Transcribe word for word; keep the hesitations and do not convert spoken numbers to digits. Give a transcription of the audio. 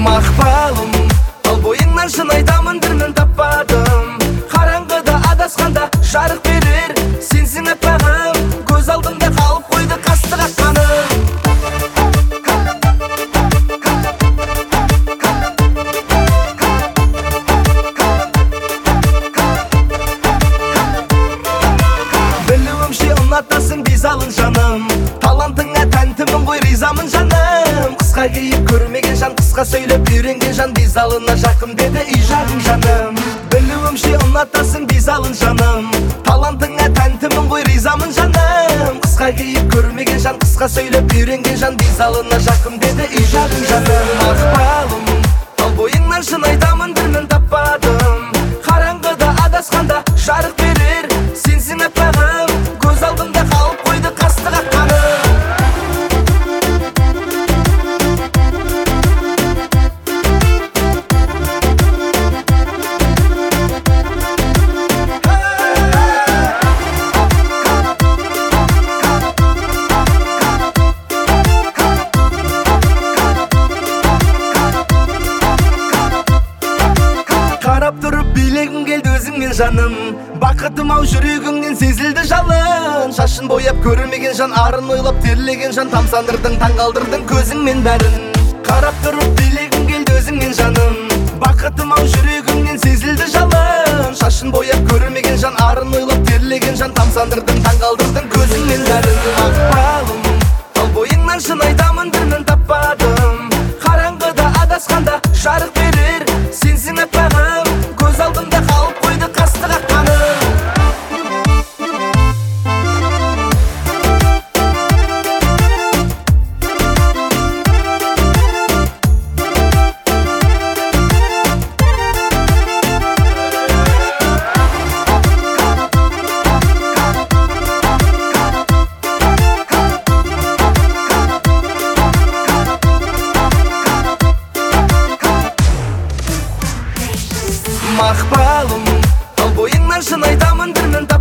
Мақпалым, ал бойыңнан шын айтамын бірмін таппадым. Қараңғыда адасқанда жарық берер сенсің аппағым, көз алдымда қалып қойды қастық аққаным. Білуімше ұнатасың бизалын жаным, талантыңа тәнтімін ғой ризамын жаным. Қысқа кейіп көрмеген жан, қысқа сөйлеп үйренген жан, бизалына жақын деді үй жағың жаным. Білуімше ұнатасың бизалын жаным, талантыңа тәнтімін ғой ризамын жаным. Қысқа кейіп көрмеген жан, қысқа сөйлеп үйренген жан, бизалына жақын деді үй жағың жаным. Мақпалым, ал бойыңнан шын айтамын бірмін таппадым. Қараңғыда адасқанда жарық берер сенсің аппағым, көз алдымда қалып қойды қастық аққаным. Қарап тұрып билегім келді өзіңмен жаным, бақытым ау жүрегіңнен сезілді жалын. Шашын бояп көрмеген жан, арын ойлап терлеген жан, тамсандырдың таңғалдырдың көзіңмен бәрін. Қарап тұрып билегім келді өзіңмен жаным, бақытым ау жүрегіңнен сезілді жалын. Шашын бояп көрмеген жан, арын ойлап терлеген жан, тамсандырдың таңғалдырдың көзіңмен бәрін. Мақпалым, ал бойыңнан шын айтамын бірмін таппадым. Қараңғыда адасқанда жарық берер сенсің аппағым, көз алдымда қалып қойды қастық аққаным. Мақпалым, ал бойыңнан шын айтамын бірмін